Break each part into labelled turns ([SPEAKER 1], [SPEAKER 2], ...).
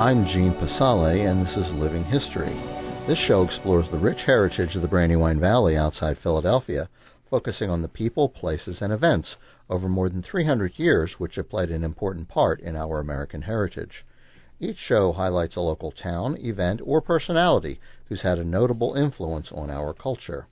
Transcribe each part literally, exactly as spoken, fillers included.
[SPEAKER 1] I'm Gene Pasale, and this is Living History. This show explores the rich heritage of the Brandywine Valley outside Philadelphia, focusing on the people, places, and events over more than three hundred years which have played an important part in our American heritage. Each show highlights a local town, event, or personality who's had a notable influence on our culture.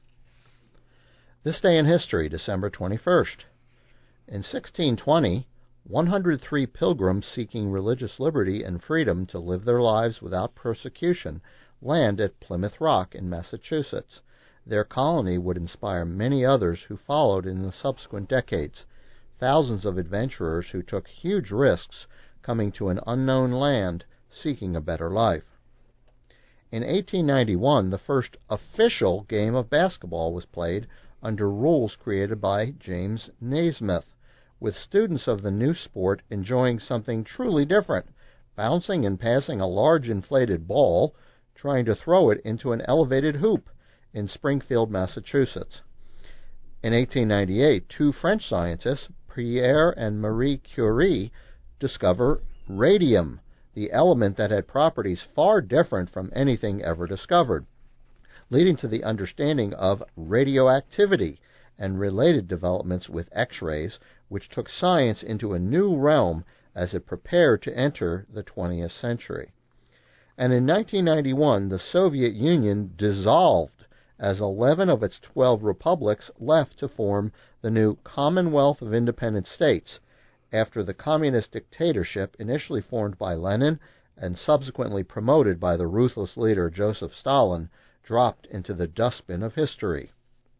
[SPEAKER 1] This day in history, December twenty-first. In sixteen twenty, one hundred three pilgrims seeking religious liberty and freedom to live their lives without persecution land at Plymouth Rock in Massachusetts. Their colony would inspire many others who followed in the subsequent decades. Thousands of adventurers who took huge risks coming to an unknown land seeking a better life. In eighteen ninety-one, the first official game of basketball was played under rules created by James Naismith, with students of the new sport enjoying something truly different, bouncing and passing a large inflated ball, trying to throw it into an elevated hoop in Springfield, Massachusetts. In eighteen ninety-eight, two French scientists, Pierre and Marie Curie, discover radium, the element that had properties far different from anything ever discovered, leading to the understanding of radioactivity and related developments with X-rays, which took science into a new realm as it prepared to enter the twentieth century. And in nineteen ninety-one, the Soviet Union dissolved as eleven of its twelve republics left to form the new Commonwealth of Independent States, after the communist dictatorship initially formed by Lenin and subsequently promoted by the ruthless leader Joseph Stalin dropped into the dustbin of history.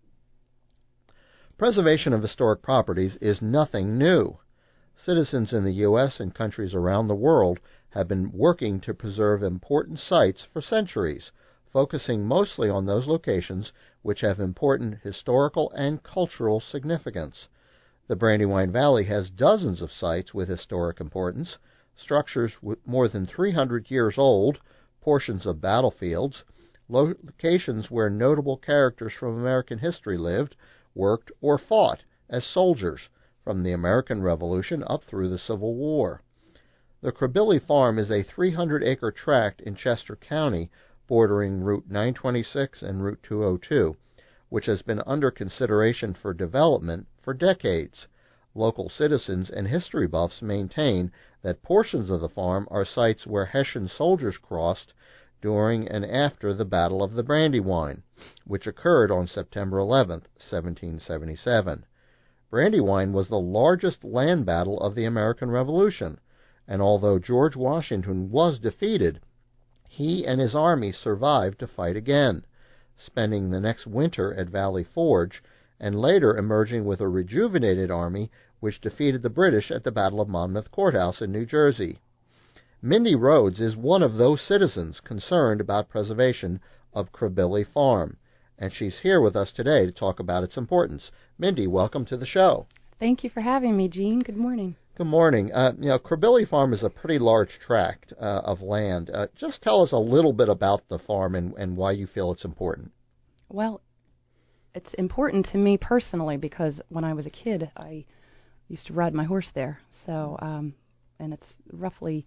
[SPEAKER 1] Preservation of historic properties is nothing new. Citizens in the U S and countries around the world have been working to preserve important sites for centuries, focusing mostly on those locations which have important historical and cultural significance. The Brandywine Valley has dozens of sites with historic importance, structures more than three hundred years old, portions of battlefields, locations where notable characters from American history lived, worked, or fought as soldiers from the American Revolution up through the Civil War. The Crabilie Farm is a three hundred acre tract in Chester County bordering Route nine twenty-six and Route two oh two, which has been under consideration for development for decades. Local citizens and history buffs maintain that portions of the farm are sites where Hessian soldiers crossed during and after the Battle of the Brandywine, which occurred on September eleventh, seventeen seventy-seven. Brandywine was the largest land battle of the American Revolution, and although George Washington was defeated, he and his army survived to fight again, spending the next winter at Valley Forge, and later emerging with a rejuvenated army which defeated the British at the Battle of Monmouth Courthouse in New Jersey. Mindy Rhodes is one of those citizens concerned about preservation of Crabilie Farm, and she's here with us today to talk about its importance. Mindy, welcome to the show.
[SPEAKER 2] Thank you for having me, Gene. Good morning.
[SPEAKER 1] Good morning. Uh, you know, Crabilie Farm is a pretty large tract uh, of land. Uh, just tell us a little bit about the farm and, and why you feel it's important.
[SPEAKER 2] Well, it's important to me personally because when I was a kid, I used to ride my horse there. So, um, and it's roughly,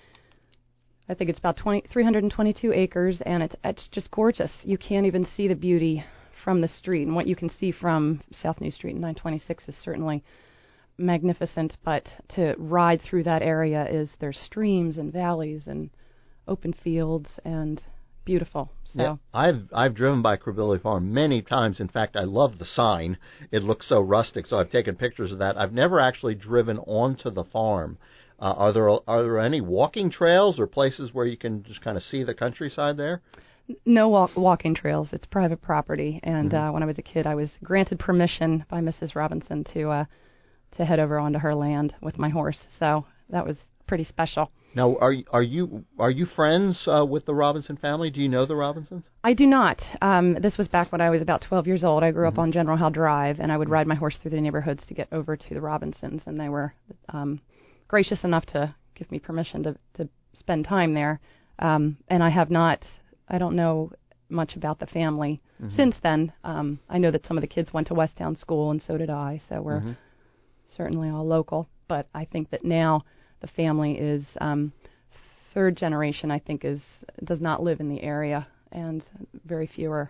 [SPEAKER 2] I think it's about twenty, three hundred twenty-two acres, and it's, it's just gorgeous. You can't even see the beauty from the street, and what you can see from South New Street and nine twenty-six is certainly magnificent, but to ride through that area is there's streams and valleys and open fields and beautiful. So
[SPEAKER 1] yeah, I've I've driven by Crabilie Farm many times. In fact, I love the sign. It looks so rustic, so I've taken pictures of that. I've never actually driven onto the farm. Uh, are there are there any walking trails or places where you can just kind of see the countryside there?
[SPEAKER 2] No walk, walking trails. It's private property, and
[SPEAKER 1] Mm-hmm.
[SPEAKER 2] uh, when I was a kid, I was granted permission by Missus Robinson to uh, to head over onto her land with my horse. So that was pretty special.
[SPEAKER 1] Now, are are you are you friends uh, with the Robinson family? Do you know the Robinsons?
[SPEAKER 2] I do not. Um, this was back when I was about twelve years old. I grew
[SPEAKER 1] Mm-hmm.
[SPEAKER 2] up on General Howe Drive, and I would ride my horse through the neighborhoods to get over to the Robinsons, and they were um, gracious enough to give me permission to, to spend time there. Um, and I have not, I don't know much about the family mm-hmm. since then. Um, I know that some of the kids went to Westtown School, and so did I, so we're mm-hmm. certainly all local. But I think that now the family is um, third generation, I think, is does not live in the area, and very few are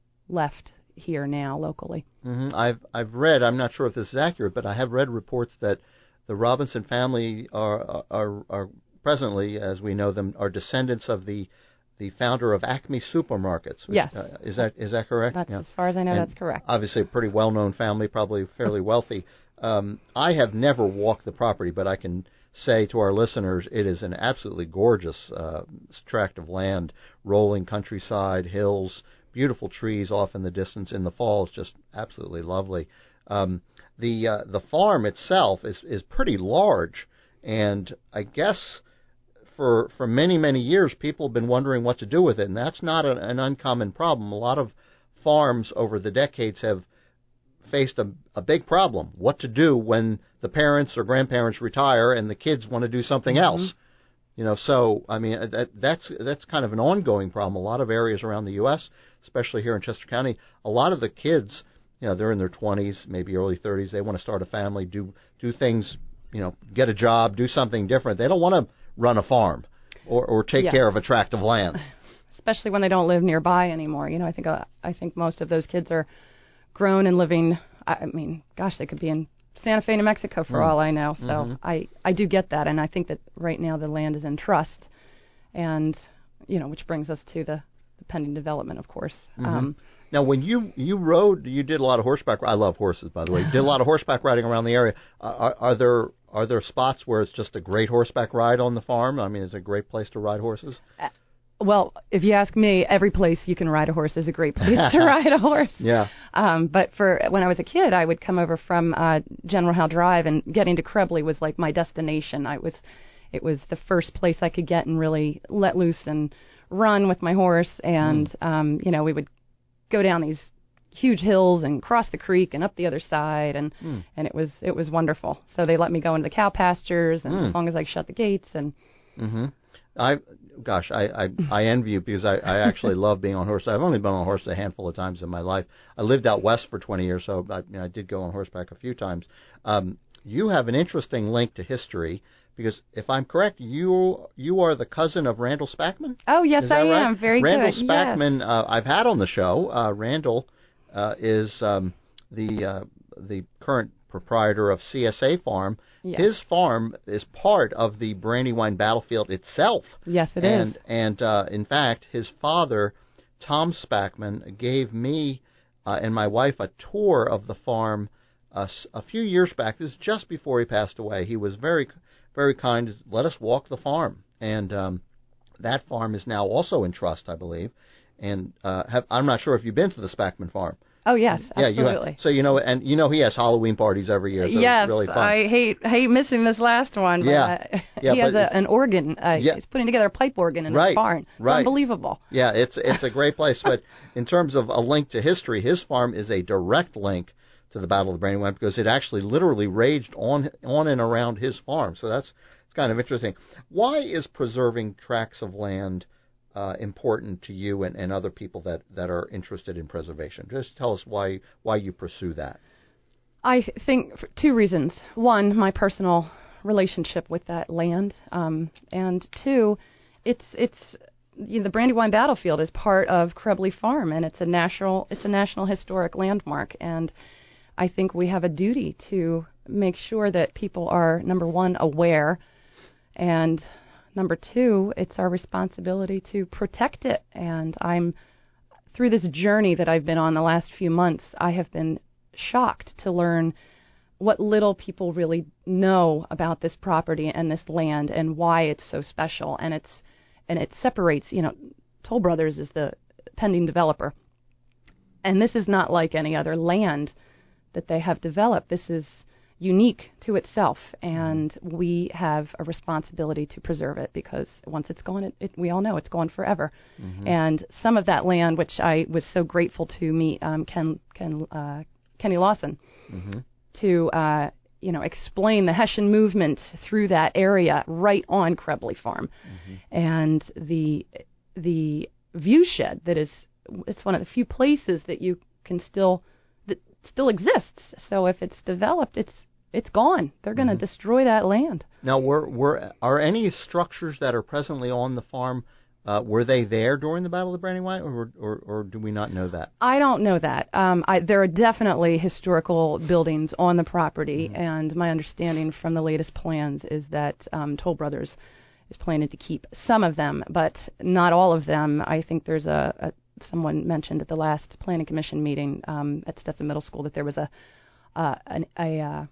[SPEAKER 2] left here now locally.
[SPEAKER 1] Mm-hmm. I've I've read. I'm not sure if this is accurate, but I have read reports that the Robinson family are are are presently, as we know them, are descendants of the the founder of Acme Supermarkets. Which,
[SPEAKER 2] Yes.
[SPEAKER 1] Uh, is that is that correct?
[SPEAKER 2] That's
[SPEAKER 1] Yeah.
[SPEAKER 2] as far as I know.
[SPEAKER 1] And
[SPEAKER 2] that's correct.
[SPEAKER 1] Obviously, a pretty well-known family, probably fairly wealthy. Um, I have never walked the property, but I can say to our listeners, it is an absolutely gorgeous uh, tract of land, rolling countryside, hills, beautiful trees off in the distance. In the fall, it's just absolutely lovely. Um, the uh, the farm itself is is pretty large, and I guess for for many many years people have been wondering what to do with it, and that's not a, an uncommon problem. A lot of farms over the decades have faced a, a big problem: what to do when the parents or grandparents retire and the kids want to do something
[SPEAKER 2] Mm-hmm.
[SPEAKER 1] else. You know, so I mean that that's that's kind of an ongoing problem. A lot of areas around the U S, especially here in Chester County, a lot of the kids, you know, they're in their twenties, maybe early thirties. They want to start a family, do do things, you know, get a job, do something different. They don't want to run a farm or or take
[SPEAKER 2] Yes.
[SPEAKER 1] care of a tract of land.
[SPEAKER 2] Especially when they don't live nearby anymore. You know, I think uh, I think most of those kids are grown and living. I mean, gosh, they could be in Santa Fe, New Mexico, for
[SPEAKER 1] Mm.
[SPEAKER 2] all I know. So
[SPEAKER 1] Mm-hmm.
[SPEAKER 2] I I do get that, and I think that right now the land is in trust, and you know, which brings us to the, the pending development, of course.
[SPEAKER 1] Mm-hmm.
[SPEAKER 2] Um,
[SPEAKER 1] Now, when you you rode, you did a lot of horseback. I love horses, by the way. You did a lot of horseback riding around the area. Uh, are, are there are there spots where it's just a great horseback ride on the farm? I mean, is it a great place to ride horses?
[SPEAKER 2] Well, if you ask me, every place you can ride a horse is a great place to ride a horse.
[SPEAKER 1] Yeah.
[SPEAKER 2] Um, but for when I was a kid, I would come over from uh, General Howe Drive, and getting to Krebly was like my destination. I was, it was the first place I could get and really let loose and run with my horse. And
[SPEAKER 1] Mm.
[SPEAKER 2] um, you know, we would go down these huge hills and cross the creek and up the other side, and
[SPEAKER 1] Mm.
[SPEAKER 2] and it was it was wonderful. So they let me go into the cow pastures, and
[SPEAKER 1] Mm.
[SPEAKER 2] as long as I shut the gates and.
[SPEAKER 1] Mm-hmm. I, gosh, I, I, I envy you because I, I actually love being on horse. I've only been on horse a handful of times in my life. I lived out west for twenty years, so I, you know, I did go on horseback a few times. Um, you have an interesting link to history because, if I'm correct, you you are the cousin of Randall Spackman?
[SPEAKER 2] Oh yes,
[SPEAKER 1] Is that
[SPEAKER 2] I
[SPEAKER 1] right?
[SPEAKER 2] am. Very
[SPEAKER 1] Randall
[SPEAKER 2] good.
[SPEAKER 1] Spackman,
[SPEAKER 2] Yes.
[SPEAKER 1] uh, I've had on the show. Uh, Randall uh, is um, the uh, the current proprietor of C S A Farm.
[SPEAKER 2] Yes.
[SPEAKER 1] His farm is part of the Brandywine battlefield itself.
[SPEAKER 2] Yes, it
[SPEAKER 1] and,
[SPEAKER 2] is.
[SPEAKER 1] And uh, in fact, his father, Tom Spackman, gave me uh, and my wife a tour of the farm uh, a few years back. This is just before he passed away. He was very, very kind to let us walk the farm. And um, that farm is now also in trust, I believe. And uh, have, I'm not sure if you've been to the Spackman farm.
[SPEAKER 2] Oh yes,
[SPEAKER 1] Yeah,
[SPEAKER 2] absolutely.
[SPEAKER 1] you have, so you know, and you know he has Halloween parties every year. So
[SPEAKER 2] yes,
[SPEAKER 1] it's really fun.
[SPEAKER 2] I hate hate missing this last one. But,
[SPEAKER 1] Yeah.
[SPEAKER 2] uh,
[SPEAKER 1] Yeah,
[SPEAKER 2] he has
[SPEAKER 1] but
[SPEAKER 2] a,
[SPEAKER 1] it's-
[SPEAKER 2] an organ. Uh,
[SPEAKER 1] Yeah.
[SPEAKER 2] He's putting together a pipe organ in
[SPEAKER 1] Right,
[SPEAKER 2] his barn. It's
[SPEAKER 1] right.
[SPEAKER 2] unbelievable.
[SPEAKER 1] Yeah, it's it's a great place. But in terms of a link to history, his farm is a direct link to the Battle of the Brandywine because it actually literally raged on on and around his farm. So that's it's kind of interesting. Why is preserving tracts of land uh, important to you and, and other people that, that are interested in preservation? Just tell us why why you pursue that.
[SPEAKER 2] I th- think for two reasons. One, my personal relationship with that land, um, and two, it's it's you know, the Brandywine battlefield is part of Krebly Farm, and it's a national it's a national historic landmark, and I think we have a duty to make sure that people are, number one, aware, and number two, it's our responsibility to protect it. And I'm through this journey that I've been on the last few months, I have been shocked to learn what little people really know about this property and this land and why it's so special. And it's and it separates, you know, Toll Brothers is the pending developer. And this is not like any other land that they have developed. This is unique to itself, and we have a responsibility to preserve it because once it's gone, it, it, we all know it's gone forever.
[SPEAKER 1] Mm-hmm.
[SPEAKER 2] And some of that land, which I was so grateful to meet um, Ken, Ken uh, Kenny Lawson,
[SPEAKER 1] Mm-hmm.
[SPEAKER 2] to uh, you know explain the Hessian movement through that area right on Krebly Farm,
[SPEAKER 1] Mm-hmm.
[SPEAKER 2] and the the view shed that is it's one of the few places that you can still that still exists. So if it's developed, it's it's gone. They're going to mm-hmm. destroy that land.
[SPEAKER 1] Now, were were are any structures that are presently on the farm? Uh, were they there during the Battle of the Brandywine, or, or or do we not know that?
[SPEAKER 2] I don't know that. Um, I, there are definitely historical buildings on the property, mm-hmm. and my understanding from the latest plans is that um, Toll Brothers is planning to keep some of them, but not all of them. I think there's a, a someone mentioned at the last Planning Commission meeting um, at Stetson Middle School that there was a uh, an, a uh,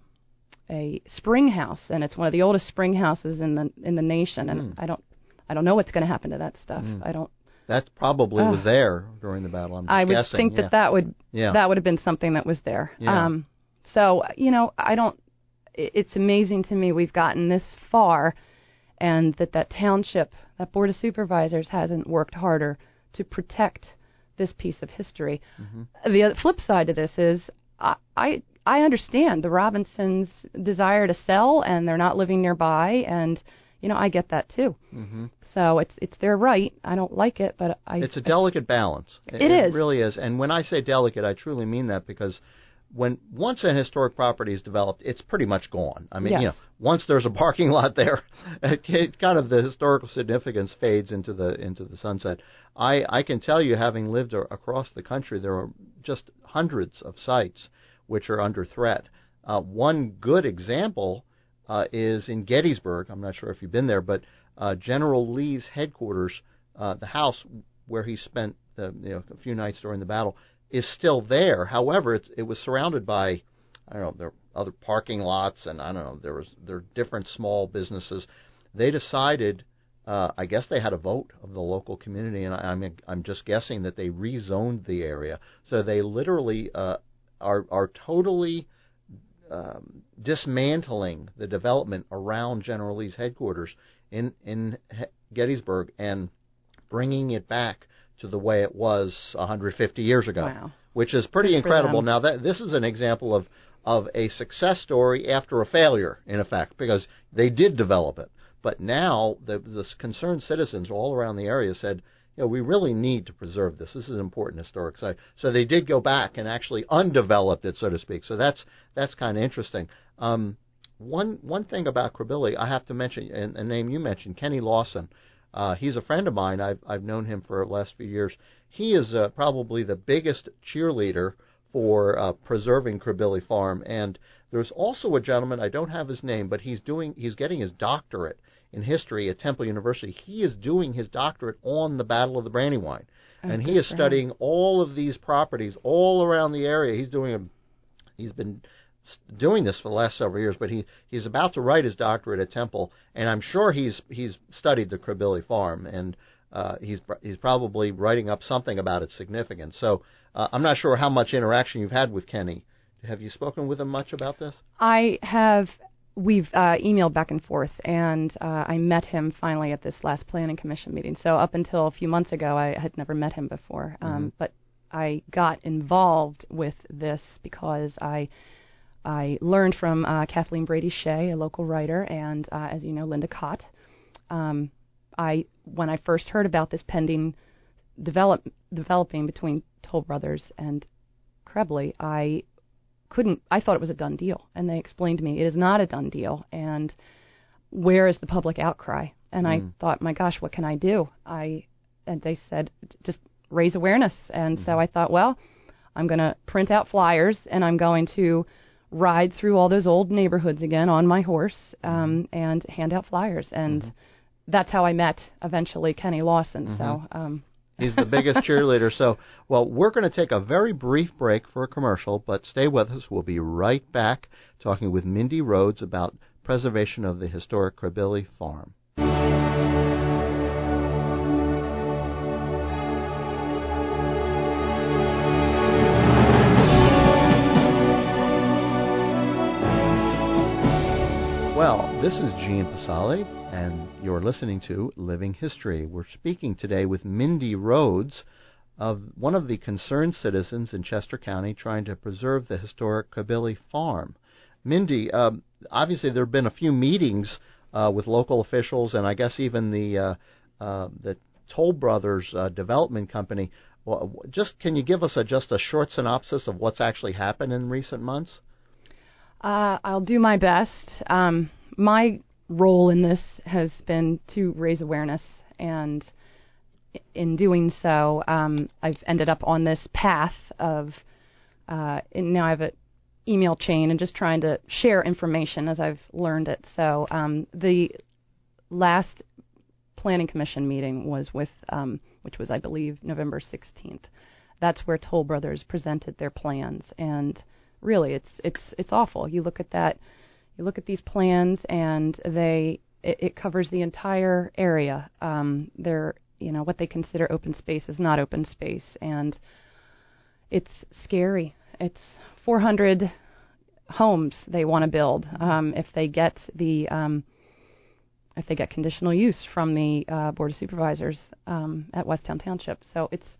[SPEAKER 2] a spring house, and it's one of the oldest spring houses in the in the nation, and mm. I don't. I don't know what's going to happen to that stuff. Mm. I don't.
[SPEAKER 1] That probably uh, was there during the battle. I'm just
[SPEAKER 2] I would
[SPEAKER 1] guessing.
[SPEAKER 2] think
[SPEAKER 1] yeah.
[SPEAKER 2] that that would
[SPEAKER 1] yeah.
[SPEAKER 2] that would have been something that was there.
[SPEAKER 1] Yeah.
[SPEAKER 2] Um, so you know, I don't. It's amazing to me we've gotten this far, and that that township, that board of supervisors, hasn't worked harder to protect this piece of history. Mm-hmm. The flip side to this is I, I I understand the Robinsons' desire to sell, and they're not living nearby, and you know, I get that too. Mm-hmm. So it's it's their right. I don't like it, but I.
[SPEAKER 1] It's a delicate I, balance.
[SPEAKER 2] It,
[SPEAKER 1] it
[SPEAKER 2] is.
[SPEAKER 1] It really is. And when I say delicate, I truly mean that, because when once an historic property is developed, it's pretty much gone. I mean,
[SPEAKER 2] yes.
[SPEAKER 1] you know, once there's a parking lot there, it, it kind of the historical significance fades into the into the sunset. I I can tell you, having lived across the country, there are just hundreds of sites which are under threat. Uh, one good example. Uh, is in Gettysburg. I'm not sure if you've been there, but uh, General Lee's headquarters, uh, the house where he spent uh, you know, a few nights during the battle, is still there. However, it, it was surrounded by, I don't know, there are other parking lots, and I don't know, there was there are different small businesses. They decided, uh, I guess they had a vote of the local community, and I, I'm I'm just guessing that they rezoned the area, so they literally uh, are are totally Um, dismantling the development around General Lee's headquarters in in Gettysburg and bringing it back to the way it was one hundred fifty years ago,
[SPEAKER 2] wow.
[SPEAKER 1] which is pretty Good incredible. Now, that this is an example of of a success story after a failure, in effect, because they did develop it. But now the, the concerned citizens all around the area said, you know, we really need to preserve this. This is an important historic site. So they did go back and actually undeveloped it, so to speak. So that's that's kind of interesting. Um, one one thing about Crabilie, I have to mention, and a name you mentioned, Kenny Lawson. Uh, he's a friend of mine. I've I've known him for the last few years. He is uh, probably the biggest cheerleader for uh, preserving Crabilie Farm. And there's also a gentleman, I don't have his name, but he's doing he's getting his doctorate in history at Temple University. He is doing his doctorate on the Battle of the Brandywine, oh, and he is studying him. all of these properties all around the area. He's doing a, he's been doing this for the last several years, but he he's about to write his doctorate at Temple, and I'm sure he's he's studied the Crabilie Farm, and uh, he's he's probably writing up something about its significance. So uh, I'm not sure how much interaction you've had with Kenny. Have you spoken with him much about this?
[SPEAKER 2] I have. We've uh, emailed back and forth, and uh, I met him finally at this last Planning Commission meeting. So up until a few months ago, I had never met him before. Um, mm-hmm. But I got involved with this because I I learned from uh, Kathleen Brady Shea, a local writer, and uh, as you know, Linda Cott. Um, I when I first heard about this pending develop developing between Toll Brothers and Crabilie, I couldn't I thought it was a done deal, and they explained to me it is not a done deal, and where is the public outcry? And mm. I thought, my gosh, what can I do? I and they said just raise awareness, and mm. so I thought, well, I'm going to print out flyers, and I'm going to ride through all those old neighborhoods again on my horse um, mm. and hand out flyers, and mm-hmm. that's how I met eventually Kenny Lawson. Mm-hmm. So. Um,
[SPEAKER 1] He's the biggest cheerleader. So, well, we're going to take a very brief break for a commercial, but stay with us. We'll be right back talking with Mindy Rhodes about preservation of the historic Crabilie Farm. Well, this is Gene Pasali, and you're listening to Living History. We're speaking today with Mindy Rhodes, of one of the concerned citizens in Chester County trying to preserve the historic Crabilie Farm. Mindy, uh, obviously there have been a few meetings uh, with local officials, and I guess even the uh, uh, the Toll Brothers uh, Development Company. Well, just can you give us a, just a short synopsis of what's actually happened in recent months?
[SPEAKER 2] Uh, I'll do my best. Um, my role in this has been to raise awareness, and in doing so, um, I've ended up on this path of, uh, and now I have an email chain and just trying to share information as I've learned it. So um, the last Planning Commission meeting was with, um, which was, I believe, November sixteenth. That's where Toll Brothers presented their plans, and really, it's it's it's awful. You look at that, you look at these plans, and they it, it covers the entire area. Um, they're you know what they consider open space is not open space, and it's scary. It's four hundred homes they want to build um, if they get the um, if they get conditional use from the uh, Board of Supervisors um, at Westtown Township. So it's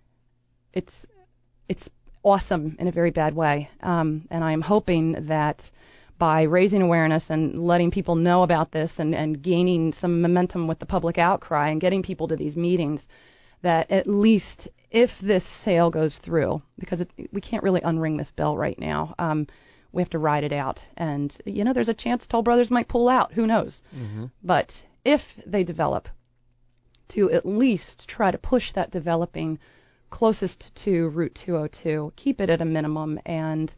[SPEAKER 2] it's it's awesome in a very bad way, um, and I'm hoping that by raising awareness and letting people know about this and, and gaining some momentum with the public outcry and getting people to these meetings, that at least if this sale goes through, because it, we can't really unring this bell right now, um, we have to ride it out. And, you know, there's a chance Toll Brothers might pull out. Who knows? Mm-hmm. But if they develop, to at least try to push that developing closest to Route two oh two, keep it at a minimum, and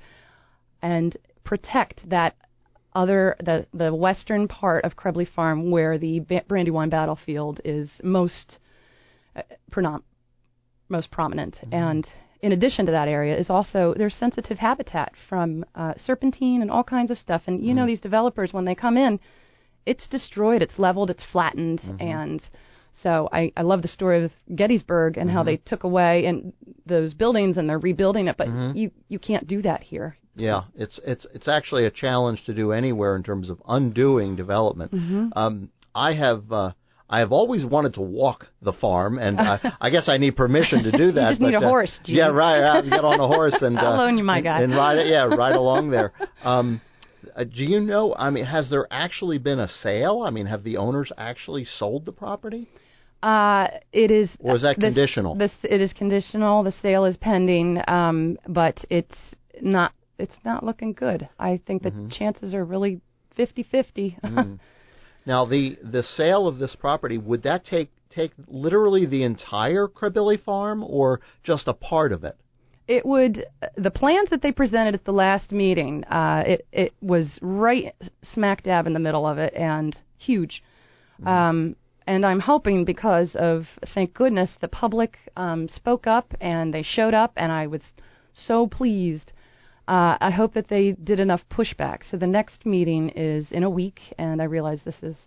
[SPEAKER 2] and protect that other the the western part of Krebly Farm where the Brandywine battlefield is most uh, pronom- most prominent. Mm-hmm. And in addition to that area is also there's sensitive habitat from uh, serpentine and all kinds of stuff. And you mm-hmm. know these developers, when they come in, it's destroyed, it's leveled, it's flattened, mm-hmm. and so I, I love the story of Gettysburg and mm-hmm. how they took away and those buildings and they're rebuilding it, but mm-hmm. you, you can't do that here.
[SPEAKER 1] Yeah, it's it's it's actually a challenge to do anywhere in terms of undoing development. Mm-hmm. Um, I have uh, I have always wanted to walk the farm, and I, I guess I need permission to do that.
[SPEAKER 2] You just
[SPEAKER 1] but,
[SPEAKER 2] need a
[SPEAKER 1] uh,
[SPEAKER 2] horse, Gene.
[SPEAKER 1] Yeah, right. I have to get on a horse and
[SPEAKER 2] I'll
[SPEAKER 1] uh,
[SPEAKER 2] loan you my
[SPEAKER 1] and,
[SPEAKER 2] guy
[SPEAKER 1] and ride it. Yeah, ride along there. Um, uh, do you know? I mean, has there actually been a sale? I mean, have the owners actually sold the property?
[SPEAKER 2] Uh, it is.
[SPEAKER 1] Or is that
[SPEAKER 2] this,
[SPEAKER 1] conditional?
[SPEAKER 2] This it is conditional. The sale is pending, um, but it's not. It's not looking good. I think the mm-hmm. chances are really fifty-fifty.
[SPEAKER 1] mm. Now, the the sale of this property, would that take take literally the entire Krebly Farm or just a part of it?
[SPEAKER 2] It would. The plans that they presented at the last meeting, uh, it it was right smack dab in the middle of it and huge. Mm-hmm. Um, and I'm hoping because of, thank goodness, the public um, spoke up and they showed up, and I was so pleased. Uh, I hope that they did enough pushback. So the next meeting is in a week, and I realize this is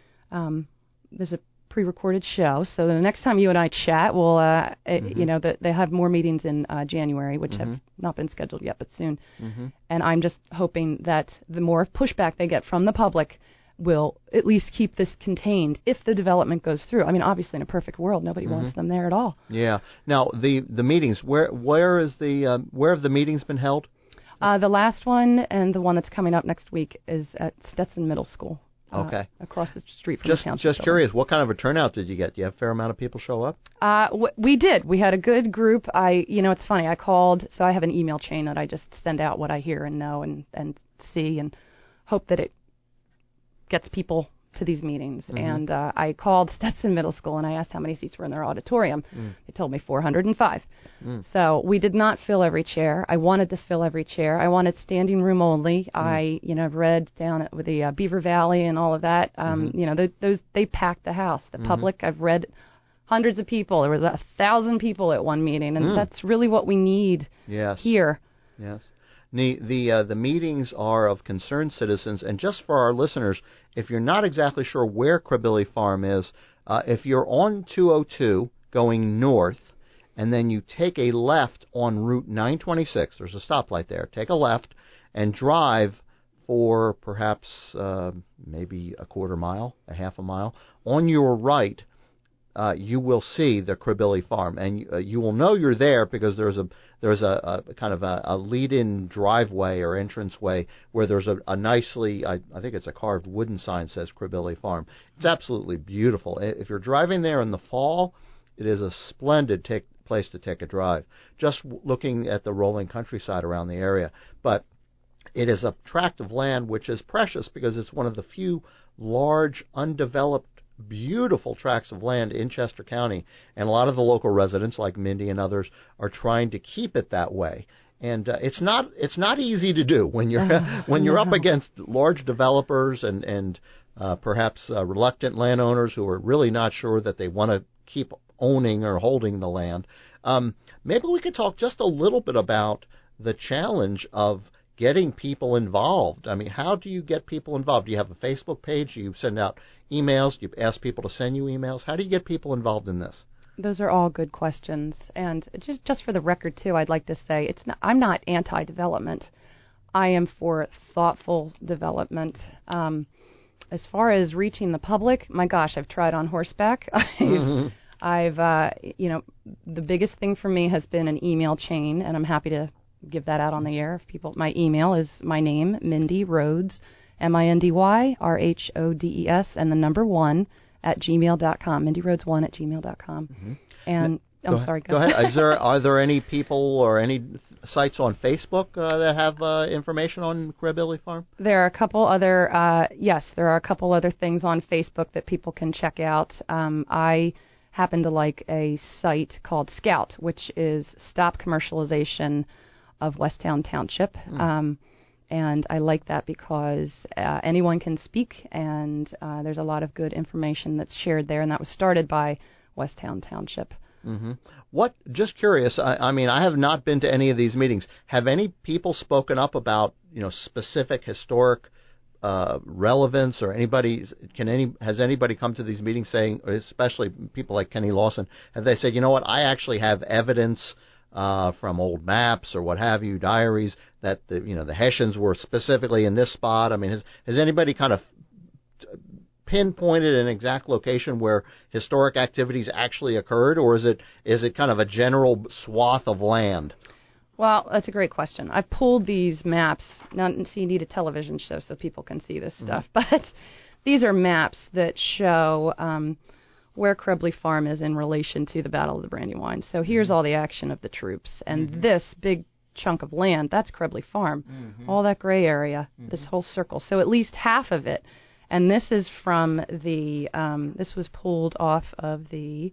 [SPEAKER 2] um, there's a pre-recorded show. So the next time you and I chat, we'll uh, mm-hmm. you know the, they have more meetings in uh, January, which mm-hmm. have not been scheduled yet, but soon. Mm-hmm. And I'm just hoping that the more pushback they get from the public will at least keep this contained if the development goes through. I mean, obviously, in a perfect world, nobody mm-hmm. wants them there at all.
[SPEAKER 1] Yeah. Now the the meetings, where where is the uh, where have the meetings been held?
[SPEAKER 2] Uh, the last one and the one that's coming up next week is at Stetson Middle School. Uh,
[SPEAKER 1] okay.
[SPEAKER 2] Across the street from
[SPEAKER 1] just,
[SPEAKER 2] the township.
[SPEAKER 1] Just
[SPEAKER 2] building.
[SPEAKER 1] curious, what kind of a turnout did you get? Did you have a fair amount of people show up?
[SPEAKER 2] Uh, w- we did. We had a good group. I, you know, it's funny. I called, so I have an email chain that I just send out what I hear and know and, and see and hope that it gets people to these meetings. Mm-hmm. And uh, I called Stetson Middle School and I asked how many seats were in their auditorium. Mm. They told me four hundred five. Mm. So we did not fill every chair. I wanted to fill every chair. I wanted standing room only. Mm. I, you know, I've read down at with the uh, Beaver Valley and all of that. Um, mm-hmm. You know, the, those they packed the house. The mm-hmm. public. I've read hundreds of people. There was a thousand people at one meeting, and mm. that's really what we need
[SPEAKER 1] yes.
[SPEAKER 2] here.
[SPEAKER 1] Yes. The the uh, the meetings are of concerned citizens, and just for our listeners, if you're not exactly sure where Krebly Farm is, uh, if you're on two oh two going north, and then you take a left on Route nine twenty-six, there's a stoplight there. Take a left and drive for perhaps uh, maybe a quarter mile, a half a mile. On your right, uh, you will see the Krebly Farm, and uh, you will know you're there because there's a there's a, a kind of a, a lead-in driveway or entranceway where there's a, a nicely, I, I think it's a carved wooden sign that says Krebly Farm. It's absolutely beautiful. If you're driving there in the fall, it is a splendid take, place to take a drive. Just looking at the rolling countryside around the area, but It is a tract of land which is precious because it's one of the few large, undeveloped, beautiful tracts of land in Chester County, and a lot of the local residents, like Mindy and others, are trying to keep it that way. And uh, it's not it's not easy to do when you're uh, when you're no. up against large developers and and uh, perhaps uh, reluctant landowners who are really not sure that they want to keep owning or holding the land. Um, maybe we could talk just a little bit about the challenge of getting people involved. I mean, how do you get people involved? Do you have a Facebook page? Do you send out emails? Do you ask people to send you emails? How do you get people involved in this?
[SPEAKER 2] Those are all good questions. And just just for the record, too, I'd like to say it's not, I'm not anti-development. I am for thoughtful development. Um, as far as reaching the public, my gosh, I've tried on horseback. I've, mm-hmm. I've uh, you know, the biggest thing for me has been an email chain, and I'm happy to give that out on the air. If people, my email is my name, Mindy Rhodes, M I N D Y R H O D E S, and the number one at gmail dot com. Mindy Rhodes one at gmail dot com. Mm-hmm. And
[SPEAKER 1] no,
[SPEAKER 2] I'm
[SPEAKER 1] ahead.
[SPEAKER 2] sorry. Go,
[SPEAKER 1] go ahead. ahead. Is there are there any people or any sites on Facebook uh, that have uh, information on Crabbilly Farm?
[SPEAKER 2] There are a couple other. Uh, yes, there are a couple other things on Facebook that people can check out. Um, I happen to like a site called Scout, which is Stop Commercialization of Westtown Township. Mm. Um, and I like that because uh, anyone can speak, and uh, there's a lot of good information that's shared there, and that was started by Westtown Township.
[SPEAKER 1] Mm-hmm. What, just curious, I, I mean, I have not been to any of these meetings. Have any people spoken up about, you know, specific historic uh, relevance, or anybody, can any, has anybody come to these meetings saying, especially people like Kenny Lawson, have they said, you know what, I actually have evidence Uh, from old maps or what have you, diaries, that the you know the Hessians were specifically in this spot? I mean, has has anybody kind of pinpointed an exact location where historic activities actually occurred, or is it is it kind of a general swath of land?
[SPEAKER 2] Well, that's a great question. I've pulled these maps. Now, see, you need a television show so people can see this stuff, mm-hmm. but these are maps that show Um, where Crabbilly Farm is in relation to the Battle of the Brandywine. So here's all the action of the troops. And mm-hmm. this big chunk of land, that's Crabbilly Farm. Mm-hmm. All that gray area, mm-hmm. this whole circle. So at least half of it. And this is from the, um, this was pulled off of the...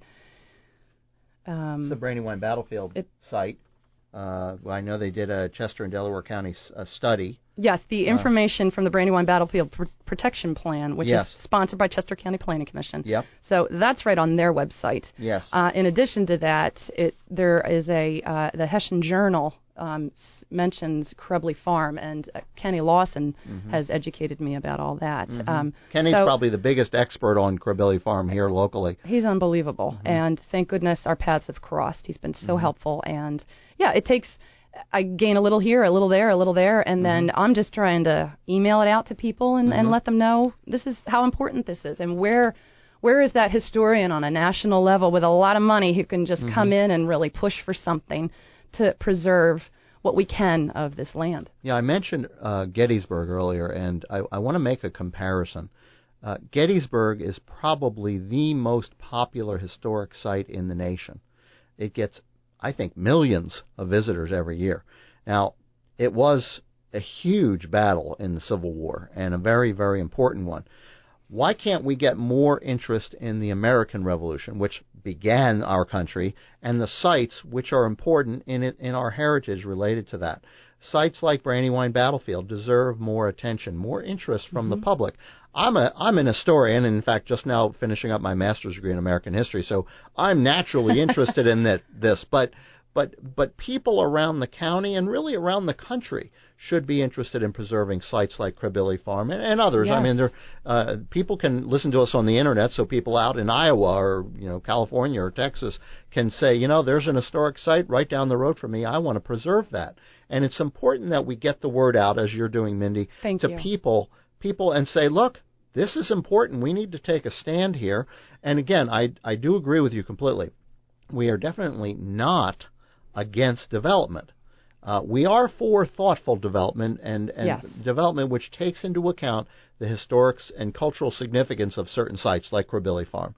[SPEAKER 2] Um,
[SPEAKER 1] it's the Brandywine Battlefield it, site. Uh, well, I know they did a Chester and Delaware County a study.
[SPEAKER 2] Yes, the information uh, from the Brandywine Battlefield Pr- Protection Plan, which
[SPEAKER 1] yes.
[SPEAKER 2] is sponsored by Chester County Planning Commission.
[SPEAKER 1] Yep.
[SPEAKER 2] So that's right on their website.
[SPEAKER 1] Yes.
[SPEAKER 2] Uh, in addition to that, it, there is a uh, the Hessian Journal um, s- mentions Crabbilly Farm, and uh, Kenny Lawson mm-hmm. has educated me about all that.
[SPEAKER 1] Mm-hmm.
[SPEAKER 2] Um,
[SPEAKER 1] Kenny's
[SPEAKER 2] so
[SPEAKER 1] probably the biggest expert on Crabbilly Farm here locally.
[SPEAKER 2] He's unbelievable, mm-hmm. and thank goodness our paths have crossed. He's been so mm-hmm. helpful, and yeah, it takes. I gain a little here, a little there, a little there, and then mm-hmm. I'm just trying to email it out to people and, mm-hmm. and let them know this is how important this is, and where where is that historian on a national level with a lot of money who can just mm-hmm. come in and really push for something to preserve what we can of this land.
[SPEAKER 1] Yeah, I mentioned uh, Gettysburg earlier, and I, I want to make a comparison. Uh, Gettysburg is probably the most popular historic site in the nation. It gets I think millions of visitors every year. Now, it was a huge battle in the Civil War, and a very, very important one. Why can't we get more interest in the American Revolution, which began our country, and the sites which are important in it, in our heritage related to that? Sites like Brandywine Battlefield deserve more attention, more interest from mm-hmm. the public. I'm a I'm an historian, and in fact, just now finishing up my master's degree in American history, so I'm naturally interested in that, this. But but but people around the county and really around the country should be interested in preserving sites like Crabbilly Farm and, and others.
[SPEAKER 2] Yes.
[SPEAKER 1] I mean, there uh, people can listen to us on the internet, so people out in Iowa or you know California or Texas can say, you know, there's an historic site right down the road from me. I want to preserve that. And it's important that we get the word out, as you're doing, Mindy,
[SPEAKER 2] Thank
[SPEAKER 1] to
[SPEAKER 2] you.
[SPEAKER 1] people, people and say, look, this is important. We need to take a stand here. And again, I, I do agree with you completely. We are definitely not against development. Uh, we are for thoughtful development and, and
[SPEAKER 2] yes.
[SPEAKER 1] development which takes into account the historic and cultural significance of certain sites like Crabbilly Farm.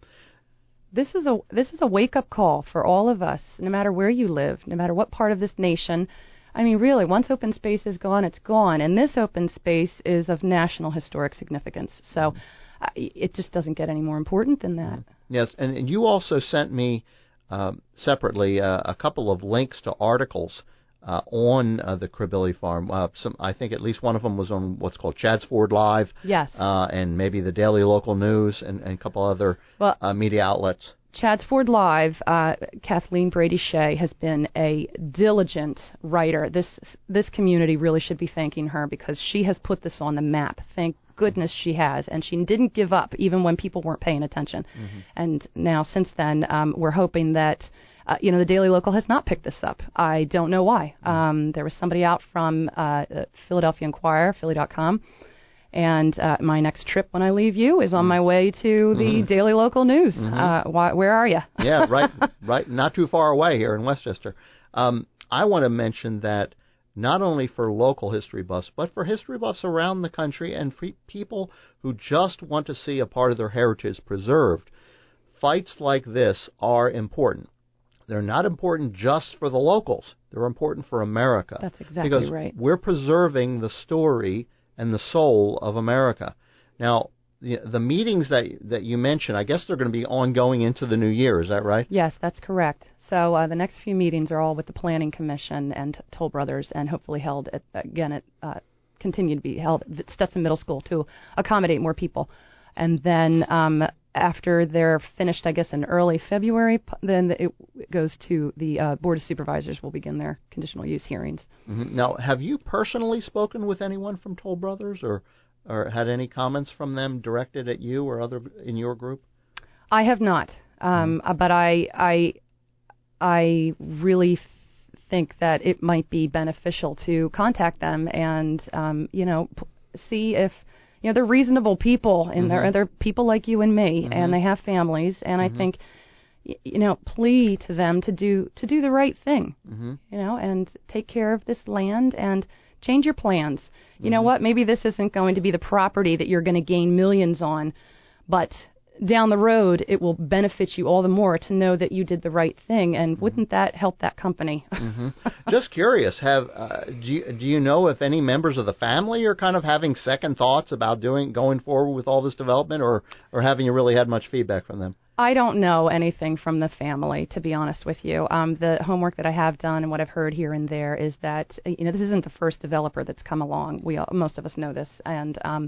[SPEAKER 2] This is a this is a wake-up call for all of us, no matter where you live, no matter what part of this nation. I mean, really, once open space is gone, it's gone. And this open space is of national historic significance. So uh, it just doesn't get any more important than that.
[SPEAKER 1] Yes, and, and you also sent me uh, separately uh, a couple of links to articles uh, on uh, the Cribilley Farm. Uh, some, I think at least one of them was on what's called Chadds Ford Live.
[SPEAKER 2] Yes.
[SPEAKER 1] Uh, and maybe the Daily Local News and, and a couple other
[SPEAKER 2] well,
[SPEAKER 1] uh, media outlets.
[SPEAKER 2] Chadds Ford Live, uh, Kathleen Brady Shea has been a diligent writer. This this community really should be thanking her because she has put this on the map. Thank goodness she has, and she didn't give up even when people weren't paying attention. Mm-hmm. And now, since then, um, we're hoping that uh, you know the Daily Local has not picked this up. I don't know why. Mm-hmm. Um, there was somebody out from uh, Philadelphia Inquirer, Philly dot com. And uh, my next trip when I leave you is on my way to the mm-hmm. Daily Local News. Mm-hmm. Uh, wh- where are you?
[SPEAKER 1] Yeah, right, right, not too far away here in Westchester. Um, I want to mention that not only for local history buffs, but for history buffs around the country and for people who just want to see a part of their heritage preserved, fights like this are important. They're not important just for the locals. They're important for America.
[SPEAKER 2] That's exactly
[SPEAKER 1] because
[SPEAKER 2] right.
[SPEAKER 1] Because we're preserving the story and the soul of America. Now, the, the meetings that that you mentioned, I guess they're going to be ongoing into the new year. Is that right?
[SPEAKER 2] Yes, that's correct. So uh, the next few meetings are all with the Planning Commission and Toll Brothers, and hopefully held at, again at uh, continue to be held at Stetson Middle School to accommodate more people. And then um, after they're finished, I guess in early February, then it goes to the uh, Board of Supervisors will begin their conditional use hearings.
[SPEAKER 1] Mm-hmm. Now, have you personally spoken with anyone from Toll Brothers or, or had any comments from them directed at you or other in your group?
[SPEAKER 2] I have not, um, mm-hmm. but I, I, I really th- think that it might be beneficial to contact them and, um, you know, p- see if You know, they're reasonable people, and mm-hmm. they're they're people like you and me, mm-hmm. and they have families, and mm-hmm. I think, you know, plea to them to do to do the right thing, mm-hmm. you know, and take care of this land and change your plans. You mm-hmm. know what? Maybe this isn't going to be the property that you're going to gain millions on, but down the road it will benefit you all the more to know that you did the right thing, and mm-hmm. wouldn't that help that company?
[SPEAKER 1] mm-hmm. Just curious, have uh, do you, do you know if any members of the family are kind of having second thoughts about doing going forward with all this development, or or haven't you really had much feedback from them?
[SPEAKER 2] I don't know anything from the family, to be honest with you. Um, the homework that I have done and what I've heard here and there is that, you know, this isn't the first developer that's come along. We all, most of us know this, and um,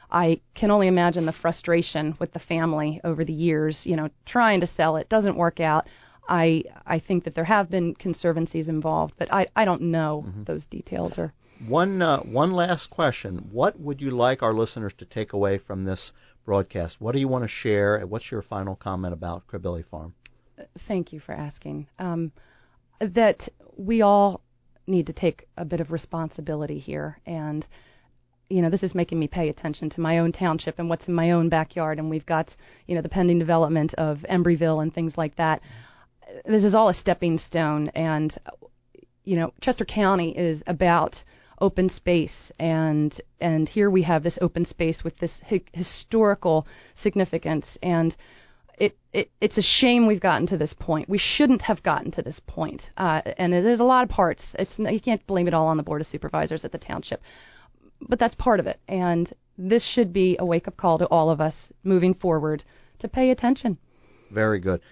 [SPEAKER 2] I can only imagine the frustration with the family over the years, you know, trying to sell it, doesn't work out. I I think that there have been conservancies involved, but I, I don't know mm-hmm. those details. Or
[SPEAKER 1] One uh, one last question. What would you like our listeners to take away from this broadcast? What do you want to share? What's your final comment about Cribilley Farm?
[SPEAKER 2] Thank you for asking. Um, that we all need to take a bit of responsibility here, and you know, this is making me pay attention to my own township and what's in my own backyard. And we've got, you know, the pending development of Embryville and things like that. This is all a stepping stone. And, you know, Chester County is about open space. And and here we have this open space with this hi- historical significance. And it, it it's a shame we've gotten to this point. We shouldn't have gotten to this point. Uh, and there's a lot of parts. It's you can't blame it all on the Board of Supervisors at the township. But that's part of it, and this should be a wake-up call to all of us moving forward to pay attention.
[SPEAKER 1] Very good.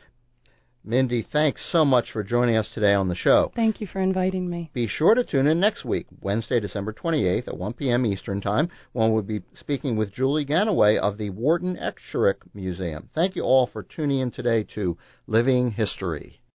[SPEAKER 1] Mindy, thanks so much for joining us today on the show.
[SPEAKER 2] Thank you for inviting me.
[SPEAKER 1] Be sure to tune in next week, Wednesday, December twenty-eighth at one p.m. Eastern Time, when we'll be speaking with Julie Ganaway of the Wharton Esherick Museum. Thank you all for tuning in today to Living History.